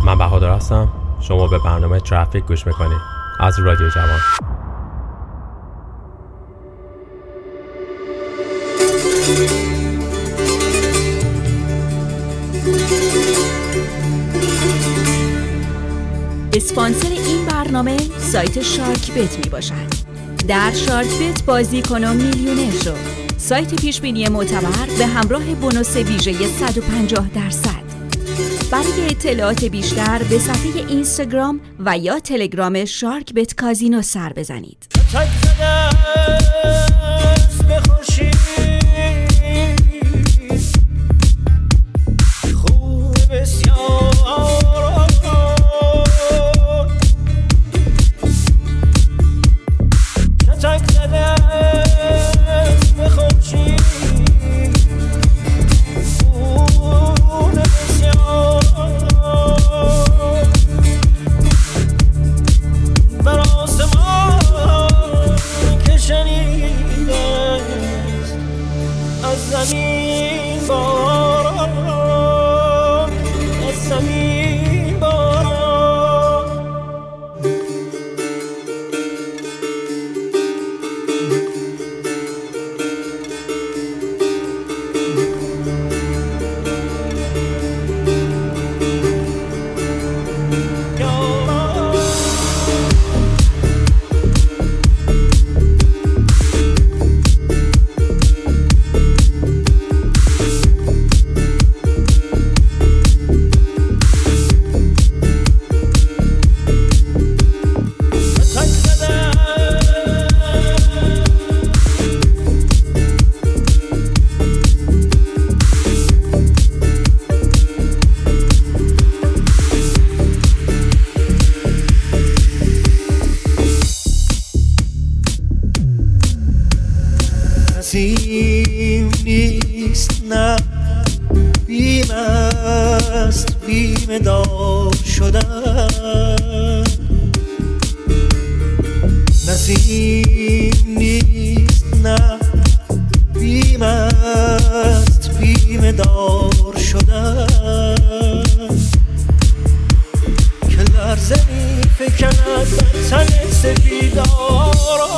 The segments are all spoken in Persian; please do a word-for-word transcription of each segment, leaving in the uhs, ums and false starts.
من بهادر هستم. شما به برنامه ترافیک گوش میکنید از رادیو جوان. اسپانسر این برنامه سایت شارک بت می باشد. در شارک بت بازی کن و میلیونر شو. سایت پیشبینی معتبر به همراه بونوس ویژه صد و پنجاه درصد. برای اطلاعات بیشتر به صفحه اینستاگرام و یا تلگرام شارک بت کازینو سر بزنید. نسیم نیست نه بیم است بیم دار شدن. نسیم نیست نه بیم است بیم دار شدن. که لرزه می فکند بر تن سپیداران.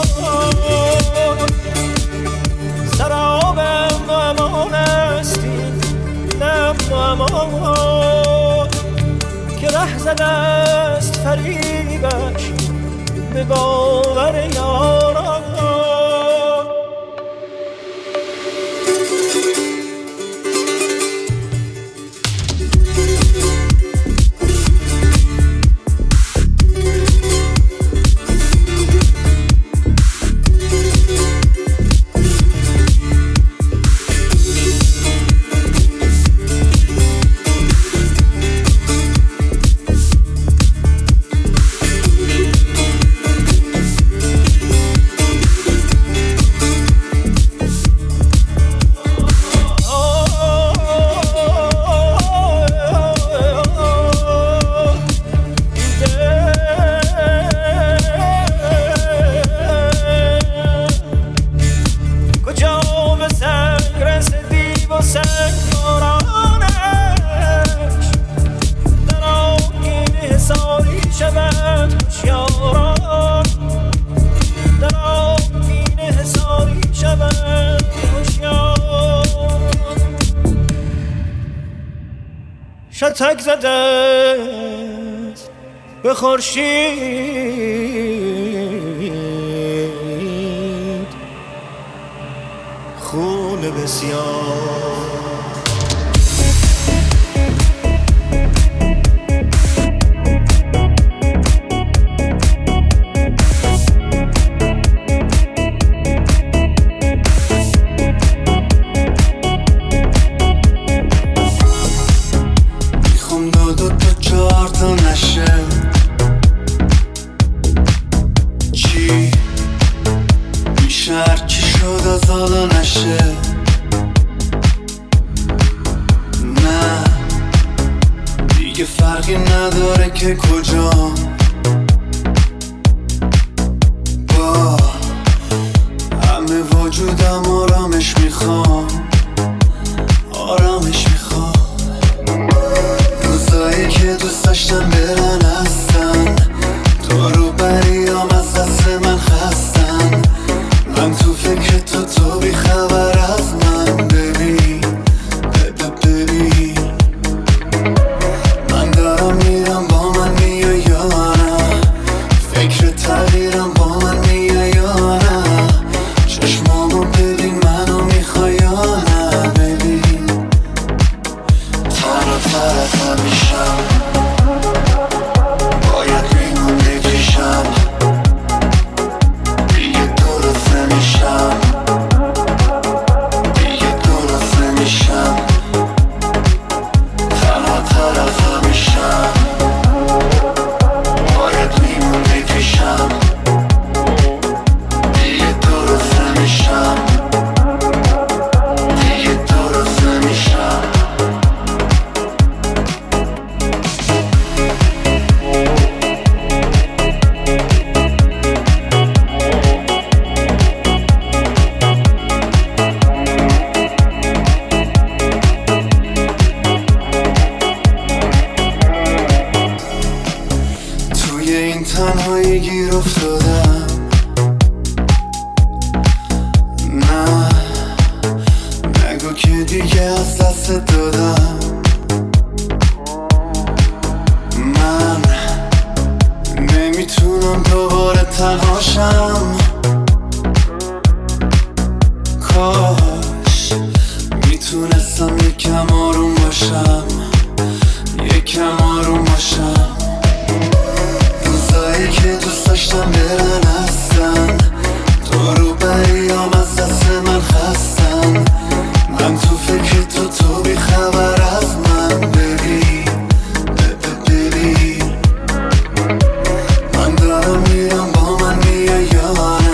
سرابم و امان استی نم و امان که ره زده است فریبش به باور یاران. شتک زده است به خورشید خون بسیار. فرقی نداره که کجا با همه وجودم آرامش میخوام آرامش میخوام روزایی که دوست داشتم برن هستن، تو رو بریام از دست من خستن. من تو فکر تو، تو بی خبر از من. ببین ببین من دارم میرم، با من میای یا نه؟ فکر تغییرم، با من میای یا نه؟ چشمامو ببین، منو میخوای یا نه؟ ببین تنها تر از همیشم، باید میمونده پیشم، دیگه درست نمیشم، دیگه درست نمیشم. تنها تر از همیشم، باید میمونده پیشم، دیگه درست نمیشم، دیگه درست نمیشم. توی این تنهایی گیر افتادم، نه نگو که دیگه از دست دادم. من نمیتونم دوباره تنهاشم، کاش میتونستم یکم آروم باشم، یکم آروم باشم. روزایی که دوست داشتم برن هستن، تو رو بریام از دست من خستن. من تو فکر تو، تو بی خبر از من. ببین ببین من دارم میرم، با من میای یا نه؟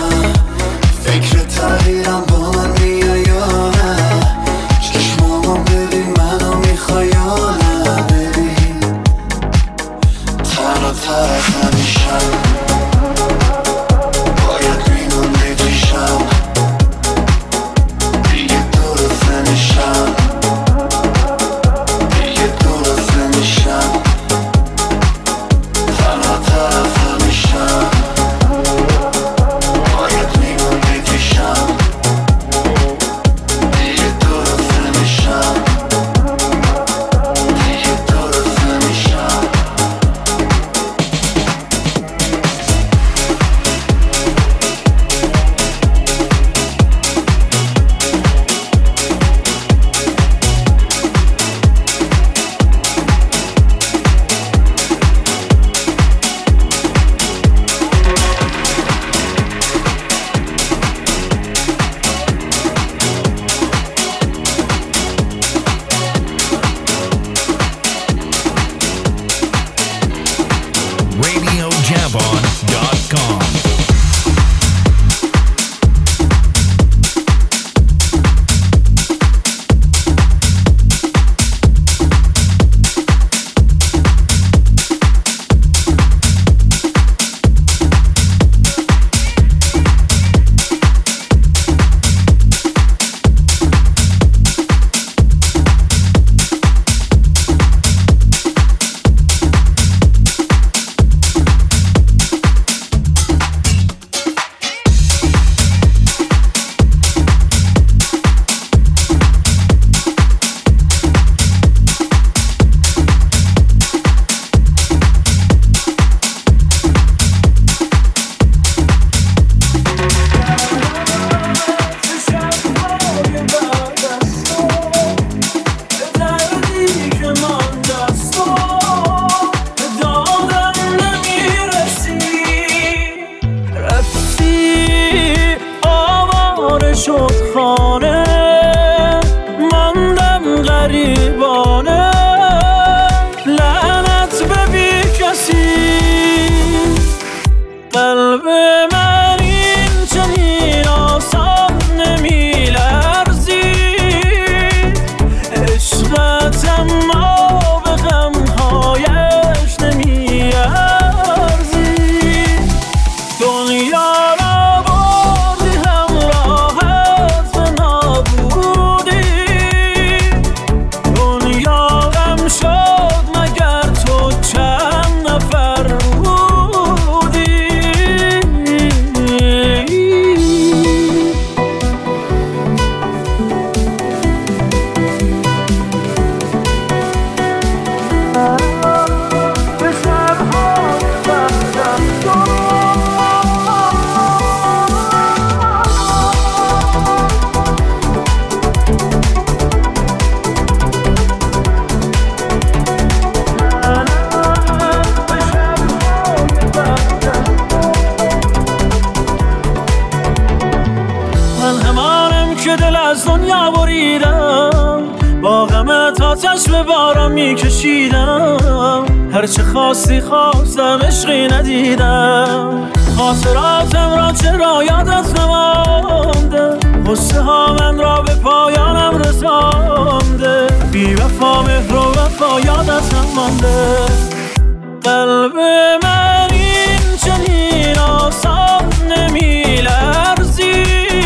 ندیدم، با غمت آتش به بارم میکشیدم، هرچه خواستی خواستم عشقی ندیدم. خاطراتم را چرا یادت نمانده، غصه ها من را به پایانم رسانده، بی وفا مهر و وفا یادت نمانده. قلب من این چنین آسان نمی لرزی،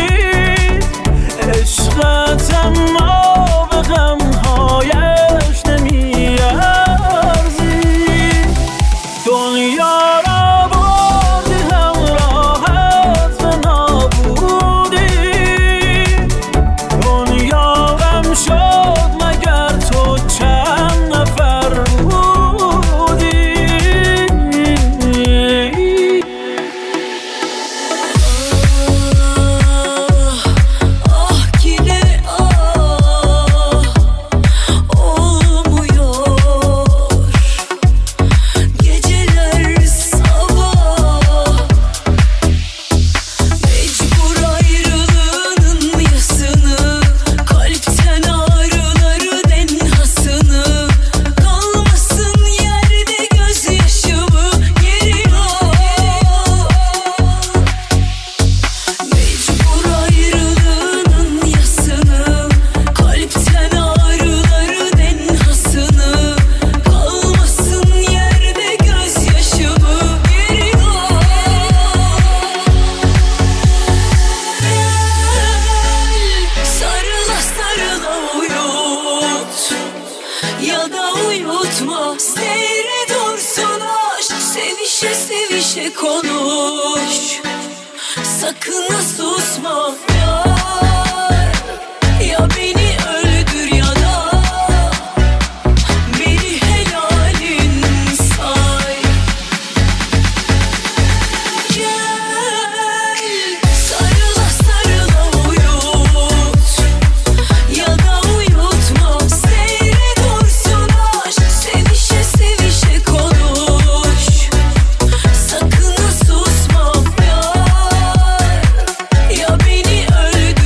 عشقت اما به غمهایش نمی ارزی. دنیا را بردی همراهت به نابودی، دنیا غم شد مگر تو چند نفر بودی. Öldür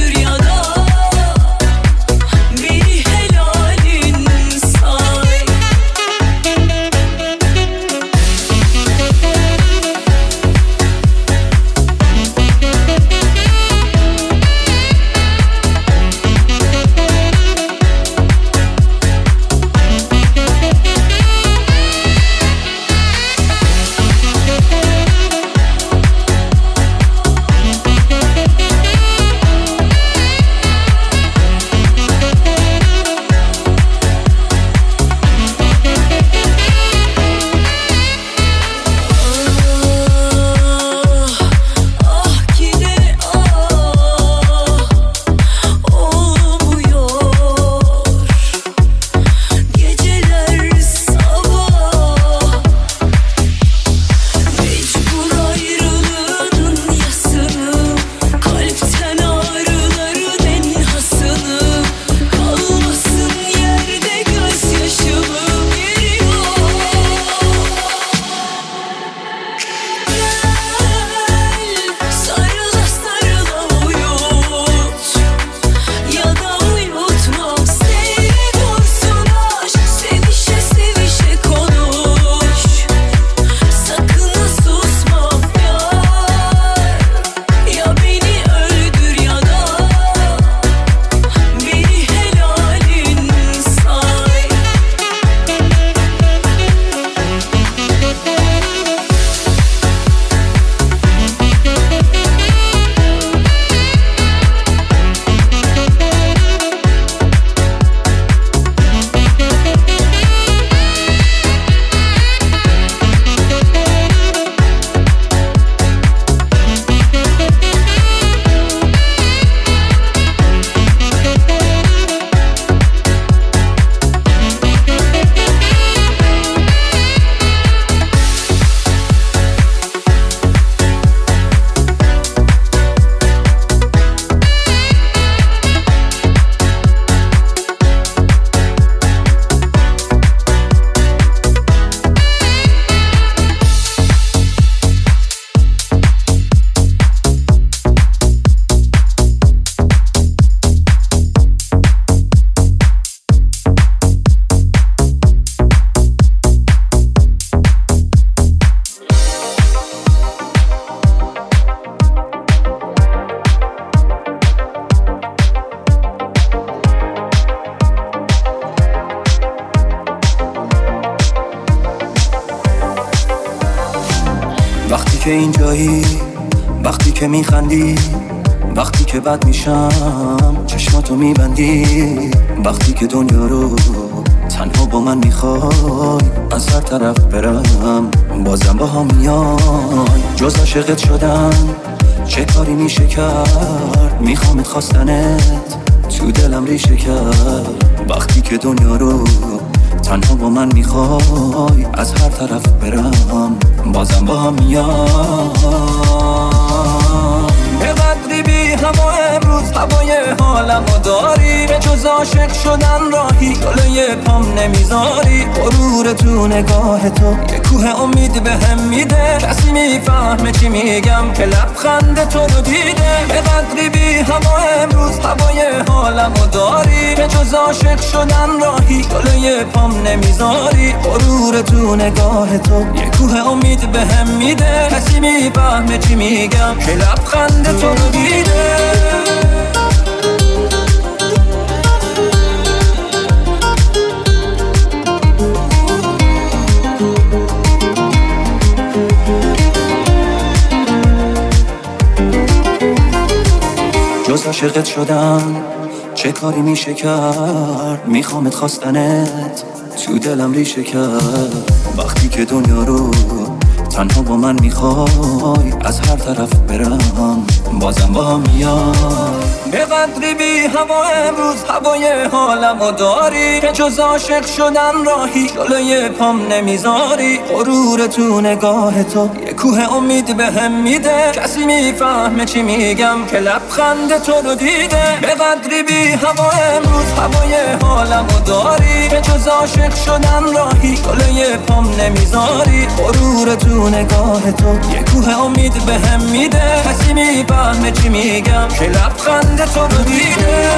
که اینجایی، وقتی که میخندی، وقتی که بد میشم چشماتو میبندی، وقتی که دنیا رو تنها با من میخوای از هر طرف برم بازم با هم میای. جز عاشقت شدن چه کاری میشه کرد، میخوامت خواستنت تو دلم ریشه کرد. وقتی که دنیا رو تنها با من میخوای از هر طرف برم بازم با هم میای. به قدری بی هوا امروز هوای حالمو داری، به جز عاشق شدن راهی جلوی پام نمیذاری. غرور تو نگاه تو یه کوه امید به هم میده، کسی میفهمه چی میگم که لبخند تو رو دیده. به قدری بی هوا امروز هوای حالمو داری، به جز عاشق شدن راهی جلوی پام نمیذاری. غرور تو نگاه تو یه کوه امید به هم میده، کسی میفهمه چی میگم که لبخند تو رو دیده. جز عاشقت شدن چه کاری میشه کرد، میخوامت خواستنت تو دلم ریشه کرد. وقتی که دنیا رو تنها با من میخوای از هر طرف برم بازم با هم میای. به قدری بی هوا امروز هوای حالمو داری، که جز عاشق شدن راهی جلوی پام نمیذاری. غرور تو نگاه تو یه کوه امید به هم میده، کسی میفهمه چی میگم که لبخند تو رو دیده. به قدری بی هوا امروز هوای حالمو داری، که جز عاشق شدن راهی جلوی پام نمیذاری. غرور تو نگاه تو یه کوه امید به هم میده، کسی میفهمه چی میگم که لبخند تو رو دیده.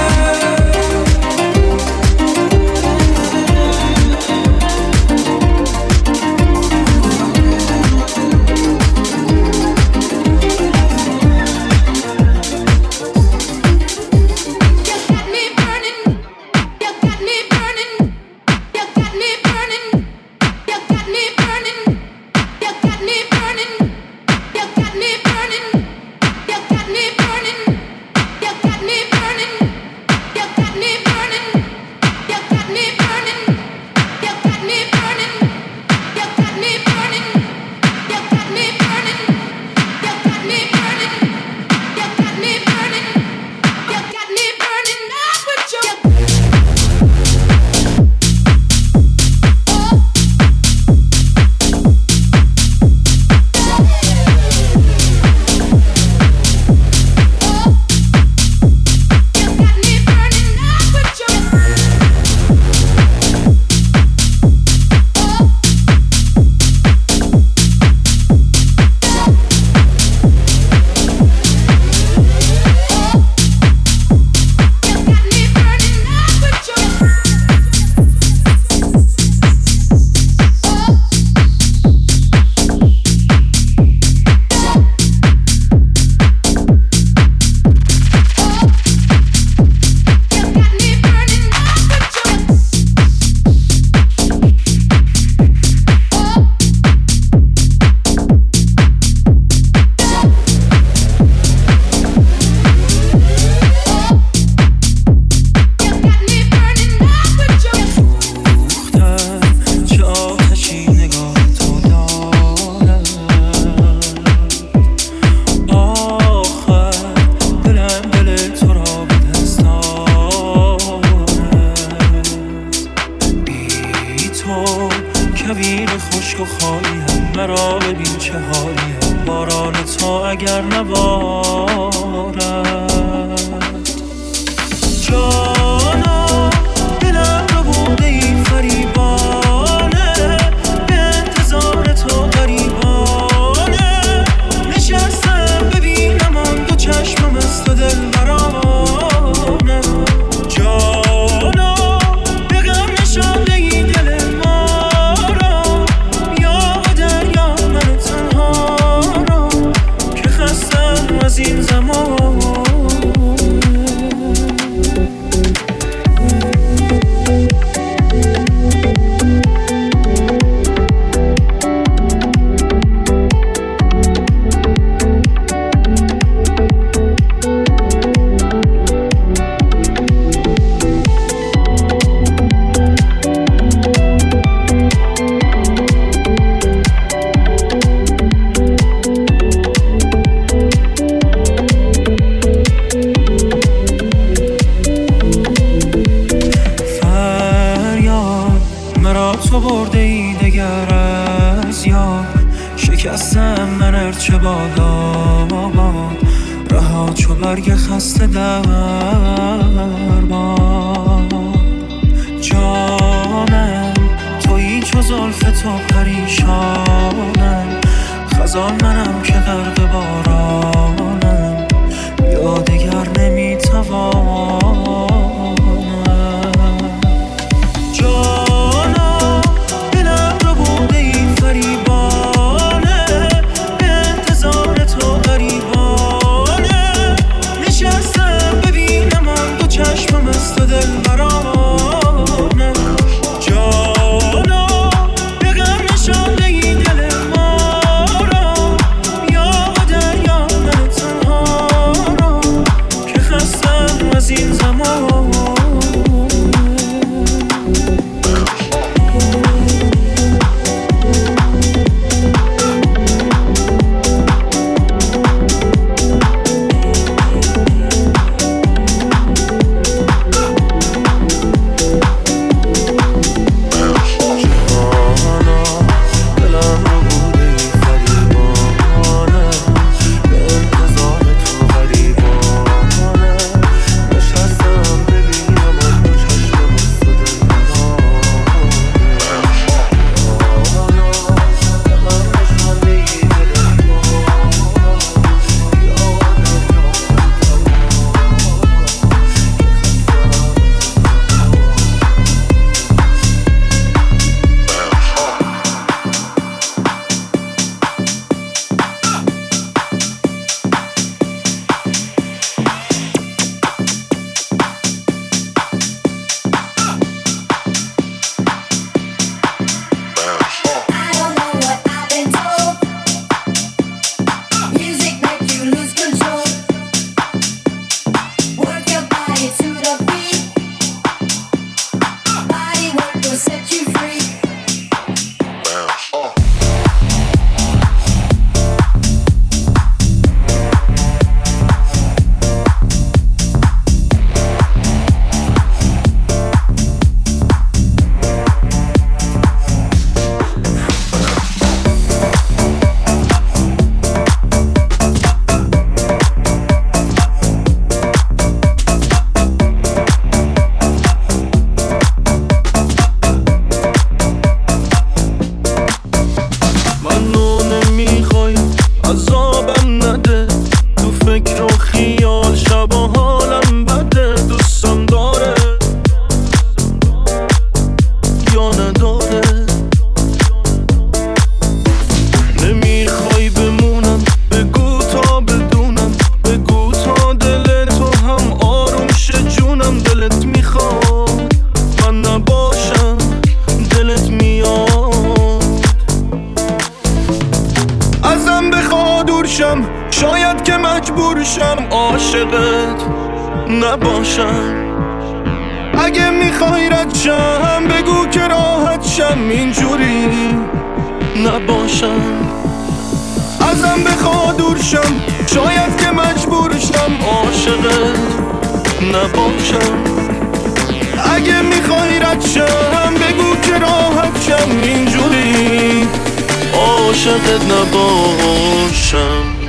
تو برده ای دگر از یاد شکستم من ارچه بادا باد رها چو برگ خسته در باد جانم تویی چو زلف تو پریشانم خزان منم که غرق بارانم بیا دگر نمیتوانم جانم دلم رو بوده این فریبانه به انتظار تو غریبانه نشستم ببینم آن دو چشمم از تو دل برانه جانم به غم نشانده این دل ما را یا دریا من تنها را که خستم از این زمان شاید که مجبور شم عاشقت نباشم اگه میخوای رد شم بگو که راحت شم اینجوری نباشم ازم بخوا دور شم شاید که مجبور شم عاشقت نباشم اگه میخوای رد شم بگو که راحت شم اینجوری عاشقت نباشم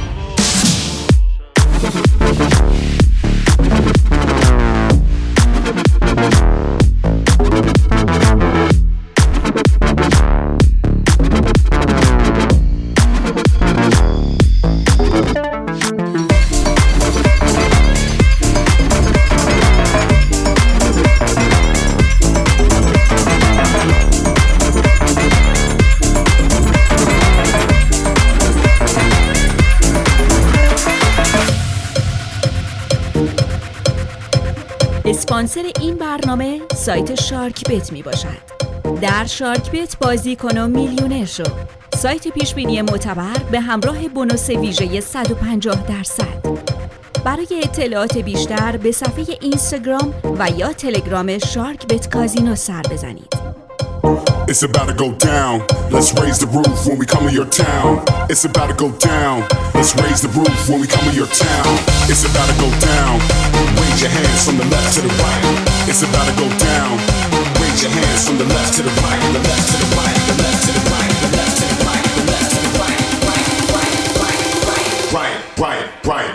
اسپانسر این برنامه سایت شارک بت می باشد. در شارک بت بازی کن و میلیونر شو. سایت پیشبینی معتبر به همراه بونوس ویژه صد و پنجاه درصد. برای اطلاعات بیشتر به صفحه اینستاگرام و یا تلگرام شارک بت کازینو سر بزنید. It's about to go down. Let's raise the roof when we come to your town. It's about to go down. Let's raise the roof when we come to your town. It's about to go down. Raise your hands from the left to the right. It's about to go down. Raise Raise your hands from the left to the right, the left to the right, the left to the right, the left to the right, the left to the right, right, right, right, right, right, right, right.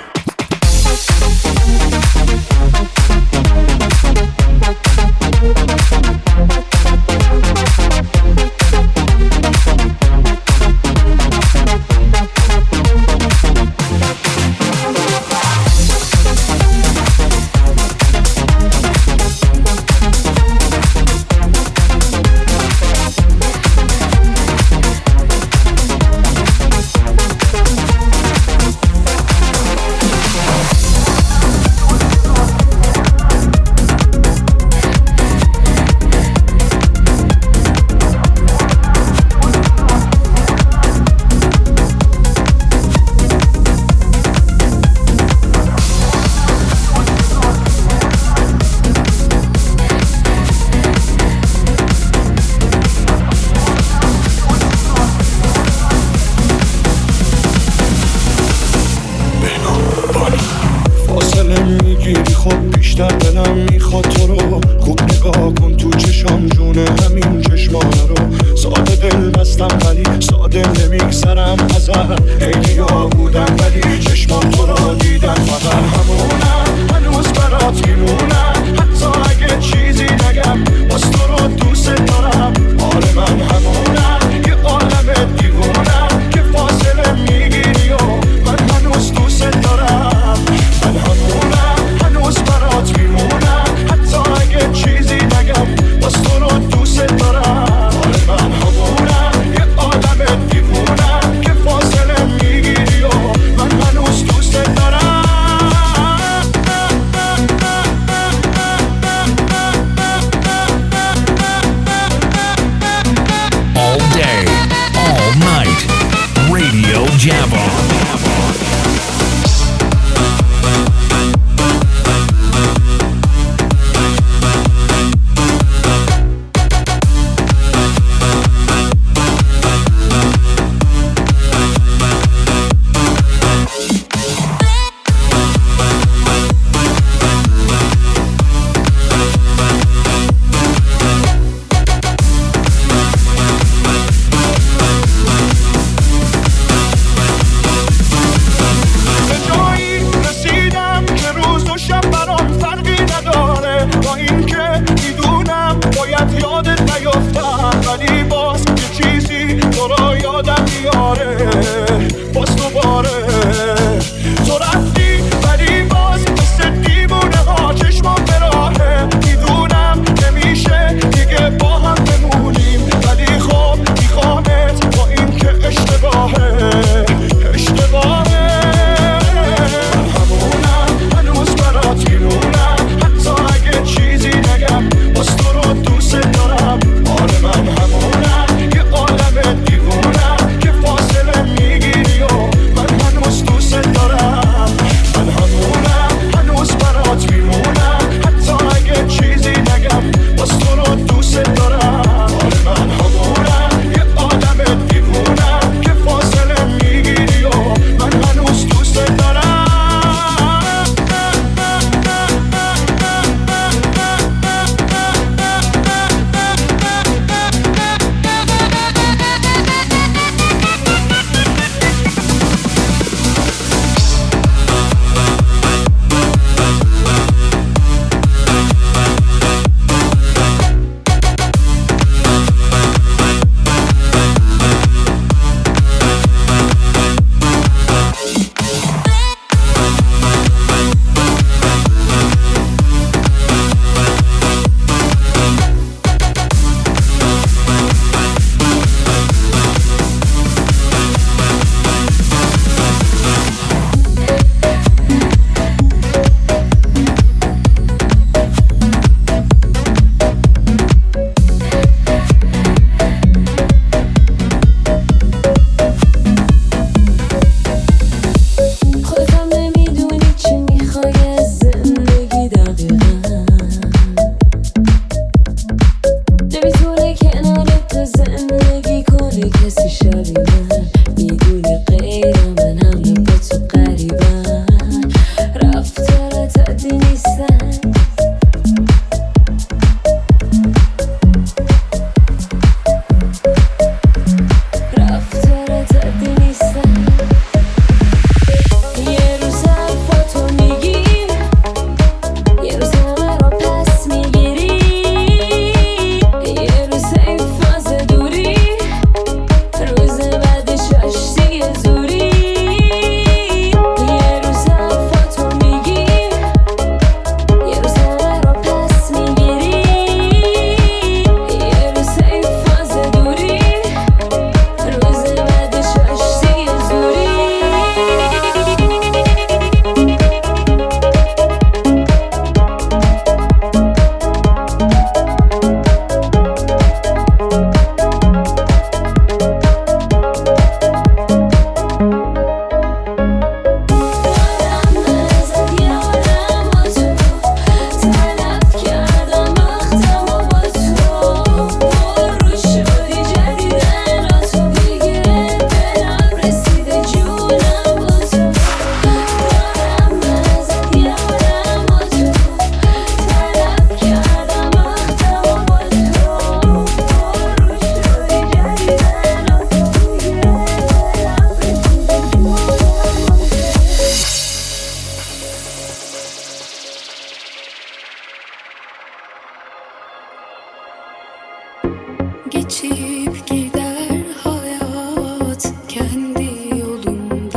geçip gider hayat kendi yolunda.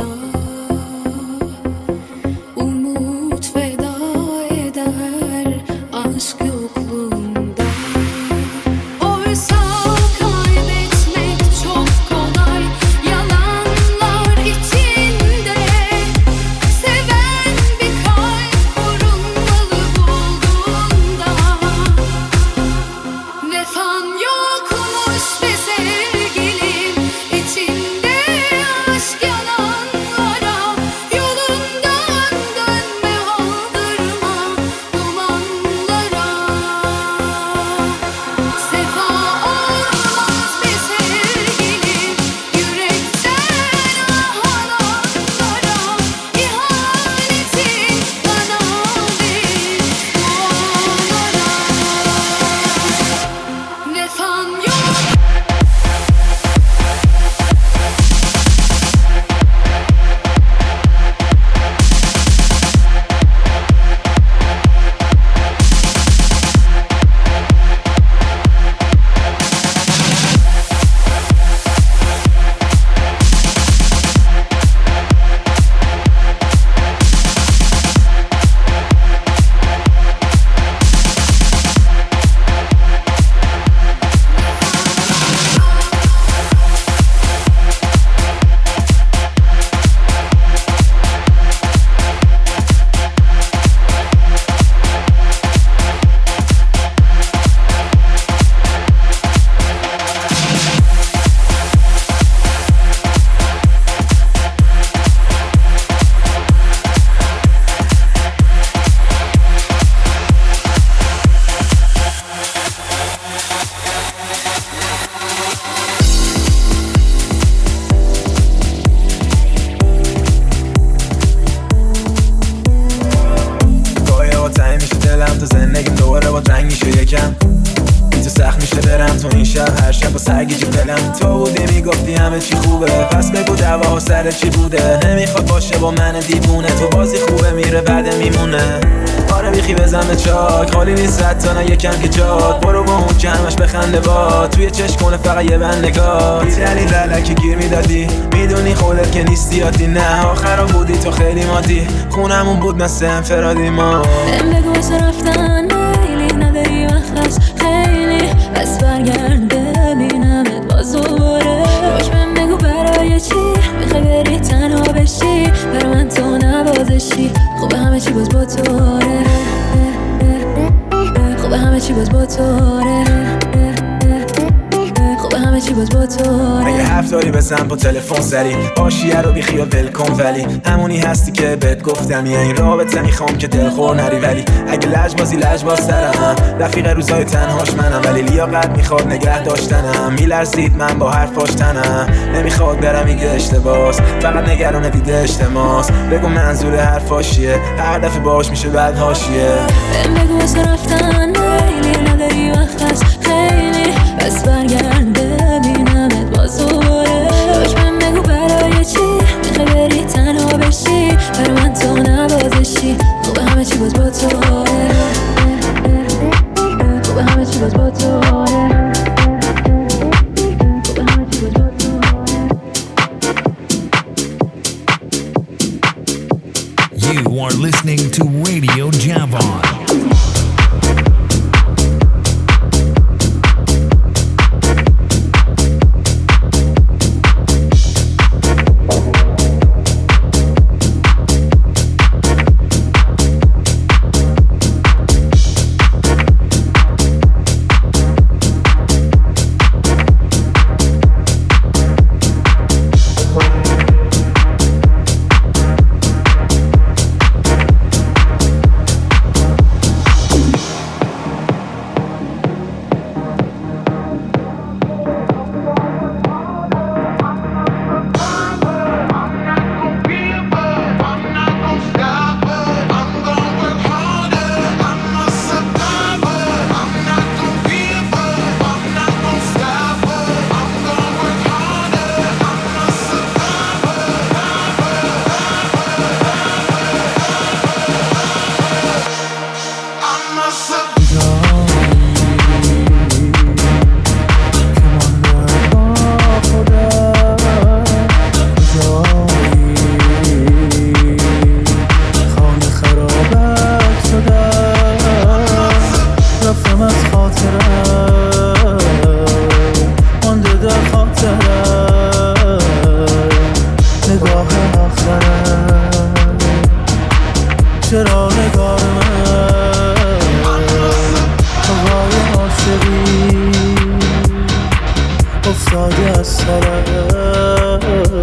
Umut veda eder aşk yokluğunda. Oysa kaybetmek çok kolay yalanlar içinde. Seven bir kalp korunmalı bulduğunda. Vefan yokmuş be sevgilim içinde aşk yalanlara. Yolundan dönme aldırma dumanlara. Sefa olmaz be sevgilim yürekten ahalanlara. İhanetin bana değil dualara. Vefan yok. گاهی ها تنگ میشه دلم تا زندگیم دوباره با تنگ میشه یکم. بی تو سخت میشه برم تو این شب هر شب با سرگیجی دلم. تو بودی میگفتی همه چی خوبه پس بگو دعواها سر چی بوده. نمیخواد باشه با من دیوونه تو بازی خوبه میره بعد میمونه. آره بیخی بزن به چاک خالی نیست رد تا نه یکم که جاد. برو با اون که همش بخنده با توی چشم کنه فقط یه بند نگاه. بی دلیل علکی گیر میدادی میدونی خودت که نیستی عادی. نه آخرا بودی تو خیلی مادی خونمون بود مثل انفرادی ما. بهم بگو واسه رفتن خیلی نداری وقت هست خیلی پس برگرد ببینمت باز دوباره. روش بهم بگو برای چی میخوای بری تنها بشی برای من تو نوازشی. خوبه همه چی باز با توره خوبه همه چی باز با توره خوبه همه چی باز با توره. اگه حرف داری بزن با تلفن سری حاشیه رو بی خیال ول کن ولی همونی هستی که بهت گفتم یه این رابطه میخوام که دلخور نری. ولی اگه لجبازی لجباز سرم رفیق روزای تنهاش منم ولی لیاقت میخواد نگه داشتنم. میلرزید من با حرفاش تنم نمیخواد برم میگه اشتباس فقط نگران دیده اجتماس. بگو منظور حرفاش چیه هر دفعه باش میشه بعد حاشیه. بهم بگو واسه رفتن خیلی نداری وقت هست خیلی پس برگرد ببینمت باز دوباره. روش بهم بگو برای چی میخوای بری تنها بشی برای من تو نوازشی. خوبه همه چی باز با توره خوبه همه چی باز با توره خوبه همه چی باز با توره. You are listening to Radio Javon. از خاطرم مانده در خاطرم نگاه آخرم چرا نگاه من هوای عاشقی افتاده از سرم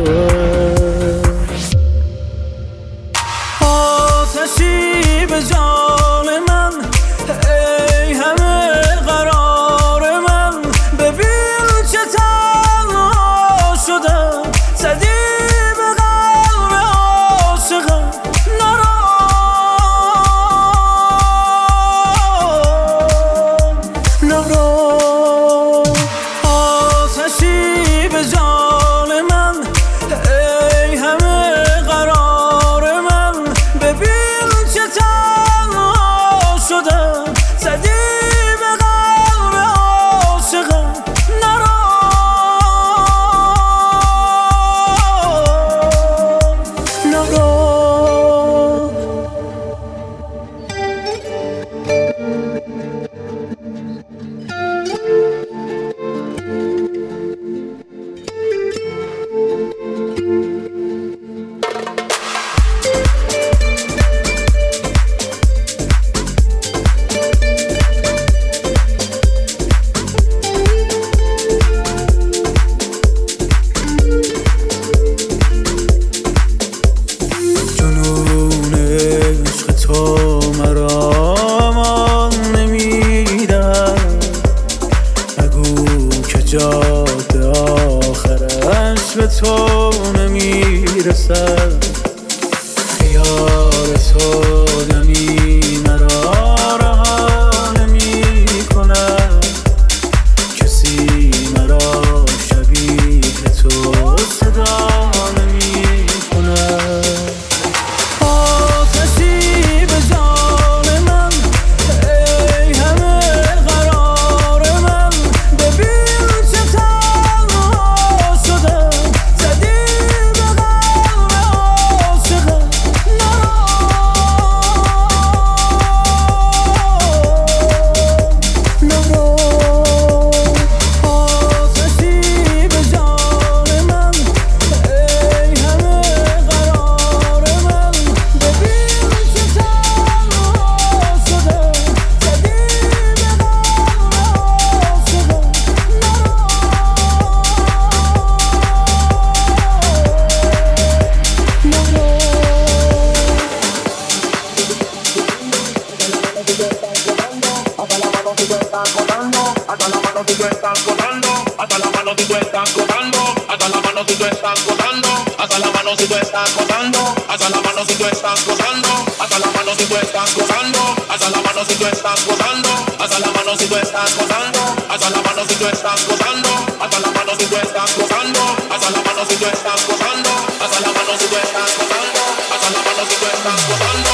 آتشی به جان من ای همه قرار من ببین چه تنها شدم زدی به قلب عاشقم نرو نرو آتشی به جان من ای همه قرار من ببین چه تنها شدم زدی به قلب عاشقم نرو نرو جنون عشق تو مرا امان نمیدن نگو که جاده آخرش به تو نمیرسد خیال تو دمی مرا رها نمی کند کسی مرا شبیه تو صدا نمی کند آتشی به جان من ای همه قرار من ببین چه تنها شدم زدی به قلب عاشقم نرو نرو آتشی به جان من ای همه قرار من ببین چه تنها شدم زدی به قلب عاشقم Hasta la mano si tú estás gozando, hasta la mano si tú estás gozando, hasta la mano si tú estás gozando, hasta la mano si tú estás gozando, hasta la mano si tú estás gozando, hasta la mano si tú estás gozando, hasta la mano si tú estás gozando, hasta la mano si tú estás gozando, hasta la mano si tú estás gozando, hasta la mano si tú estás gozando, hasta la mano si tú estás gozando, hasta la mano si tú estás gozando, hasta la mano si tú estás gozando.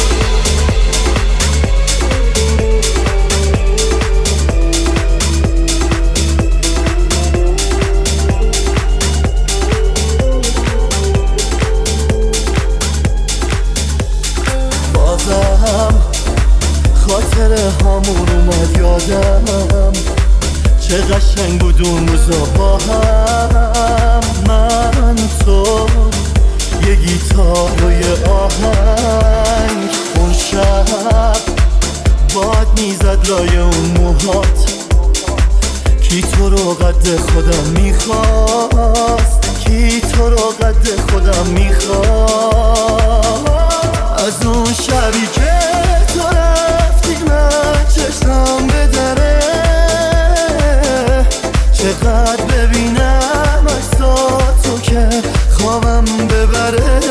خاطر هامون اومد یادم چه قشنگ بود اون روزا با هم من تو یه گیتار و یه آهنگ اون شب باد میزد لای اون موهات کی تو رو قد خودم میخواست کی تو رو قد خودم میخواست از اون شبی که تو رفتی من چشم به دره چقدر ببینم عکساتو که خوابم ببره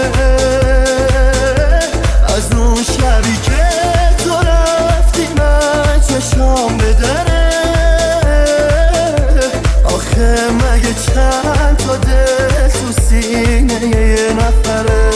از اون شبی که تو رفتی من چشم به دره آخه مگه چند تا دل تو سینه یه نفره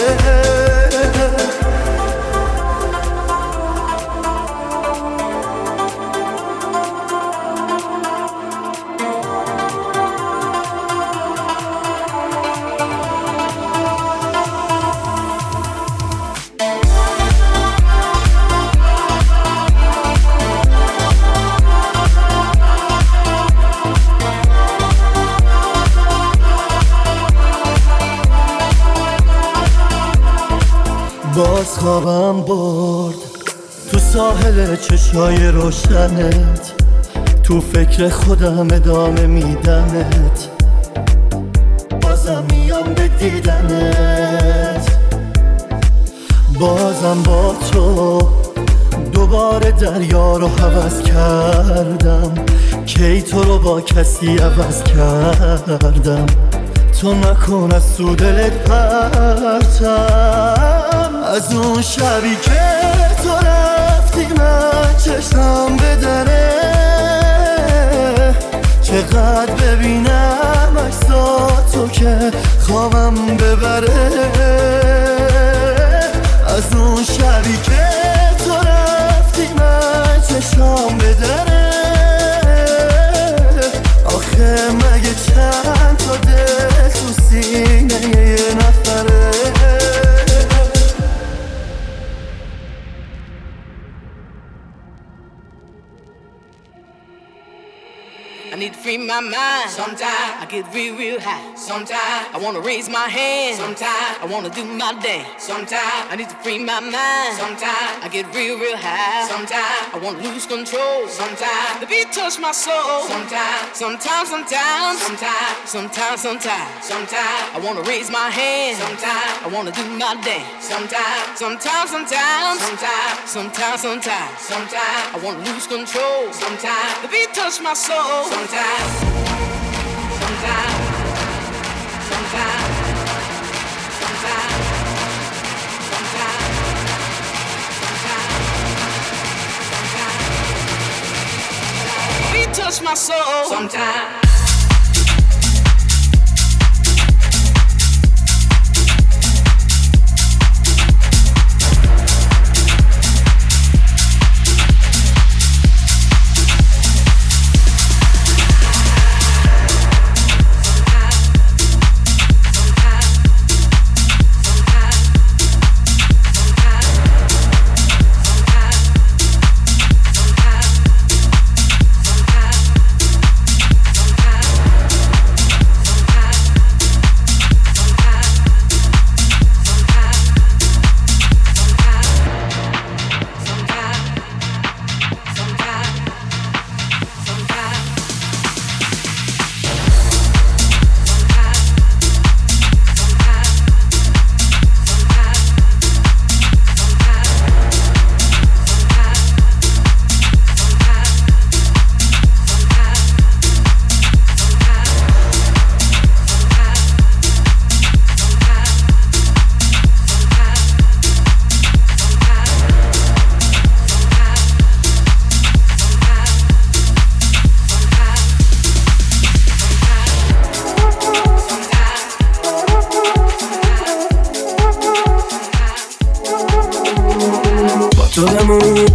خوابم برد تو ساحل چشای روشنت، تو فکر خودم ادامه میدمت، بازم میام به دیدنت، بازم با تو دوباره دریا رو حوض کردم، کی تو رو با کسی عوض کردم، تو نکن از تو دلت پرتم، از اون شبی که تو رفتی من چشم به دره، چقدر ببینم عکساتو که خوابم ببره، از اون شبی که تو رفتی من چشم به دره، آخه مگه چند تا دل تو سینه یه نفره. I need to free my mind. Sometimes I get real, real high. Sometimes I wanna raise my hand. Sometimes I wanna do my dance. Sometimes I need to free my mind. Sometimes I get real, real high. Sometimes I wanna lose control. Sometimes the beat touch my soul. Sometimes, sometimes, sometimes, sometimes, sometimes, sometimes, sometimes I wanna raise my hand. Sometimes I wanna do my dance. Sometimes, sometimes, sometimes, sometimes, sometimes, sometimes, sometimes I wanna lose control. Sometimes the beat touch my soul. Sometimes, sometimes, sometimes, sometimes, sometimes, sometimes, beat touch my soul. Sometimes. تو بمون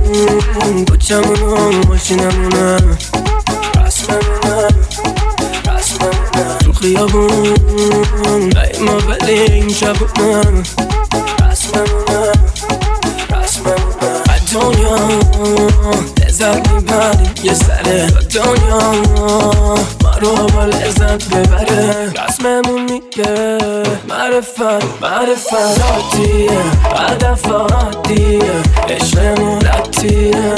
کوچمونم ماشینمونم رسممونم رسممونم تو خیابون قیما ولی این شبونم رسممونم رسممونم از دنیا لذت میبری یه سره دنیا ما رو با لذت ببره رسممون میگه معرفت معرفت عادیه هدف عادیه عشقمون رتیه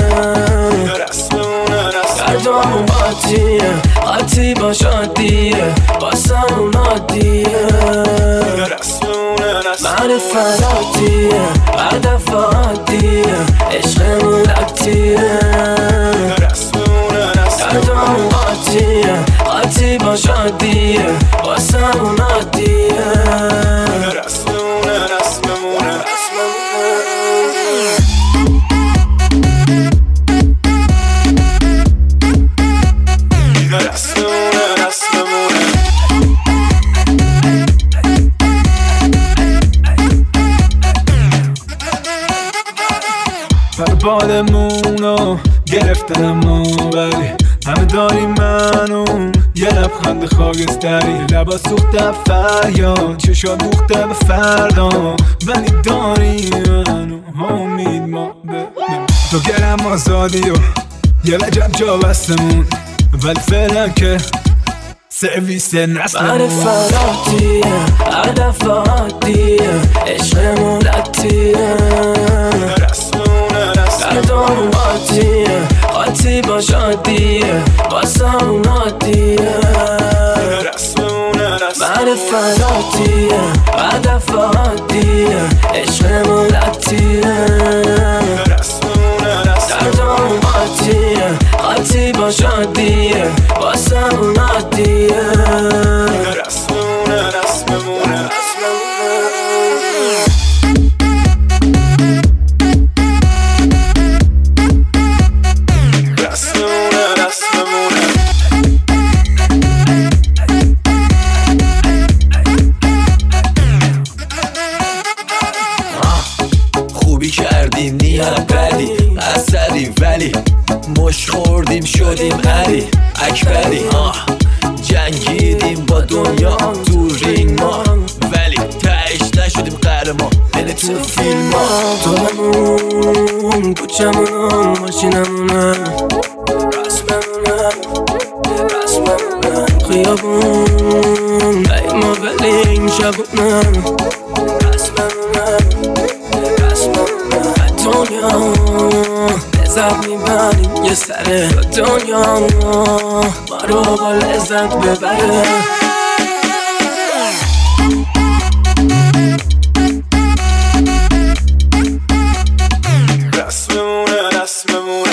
رسممون گردامون عادیه عادی باش عادیه باسمون عادیه معرفت عادیه هدف عادیه عشقمون رتیه گردامون عادیه عادی باش عادیه باسمون عادیه رسممونه رسممونه رسممونه رسممونه پر بالمونو گرفتم ولی همه داری منو یه لبخند خاکستری لبا سوخته فریاد چشا دوخته به فردا ولی داری منو امید ما ببین تو گرم آزادی و یه وجب جا بستمون ولی فعلا که سرویس نسلمون. معرفت عادیه هدف عادیه عشقمون عادیه رسمونه رسممون دردمون عادیه عادی باش عادیه واسه اون عادیه رسمونه رسممون معرفت عادیه هدف عادیه عشقمون عادیه رسمونه رسممون دردمون عادیه عادی باش عادیه واسه اون عادیه رسمونه رسممونه خوبی کردیم نیت بدی اثری ولی مش خوردیم شدیم علی اکبری آه جنگیدیم با دنیا تو رینگ ما ولی تهش نشدیم قهرمان یعنی تو فیلم ها دلمون کوچمون ماشینمونه رسممونه رسممونه خیابون ای ما بلین شبونه رسممونه رسممونه دنیا لذت میبریم یه سره دنیا ما رو با لذت ببره رسممونه رسممونه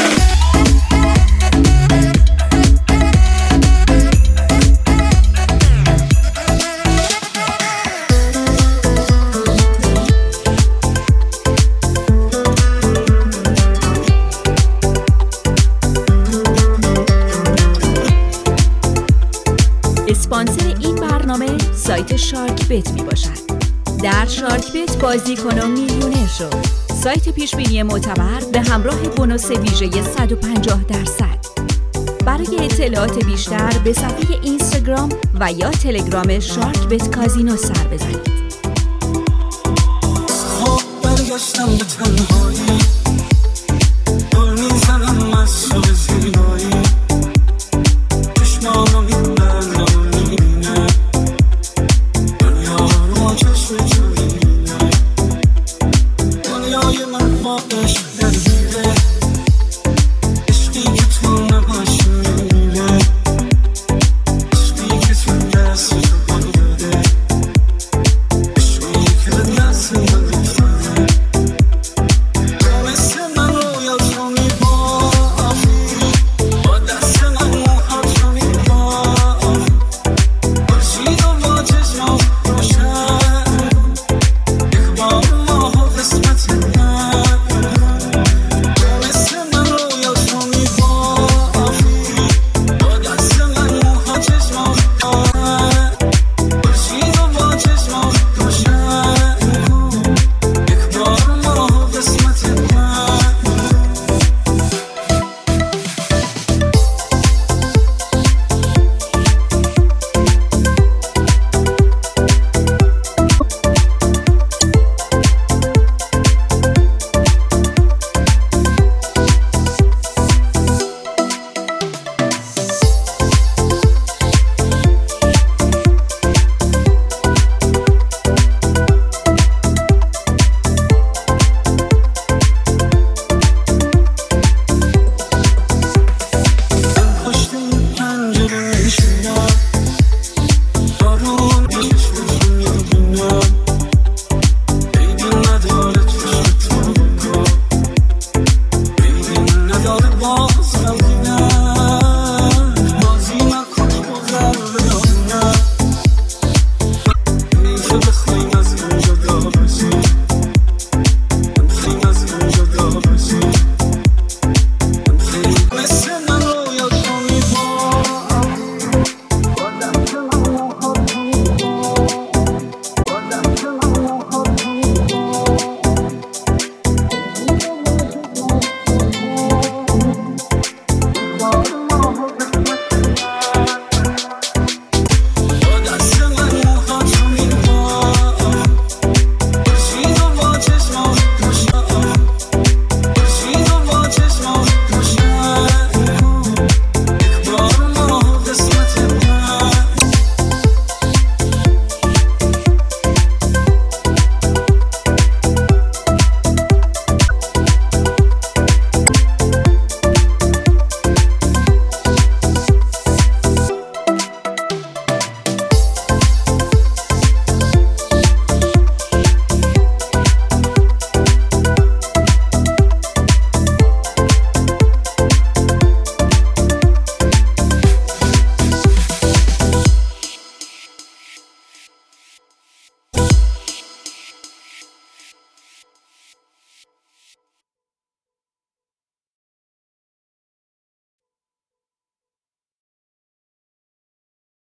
اسپانسر این برنامه سایت شارک بت می باشد. در شارک بت بازی کن و میلیونر شو. سایت پیشبینی معتبر به همراه بونوس ویژه صد و پنجاه درصد. برای اطلاعات بیشتر به صفحه اینستاگرام و یا تلگرام شارک بت کازینو سر بزنید. برگشتم به تنهایی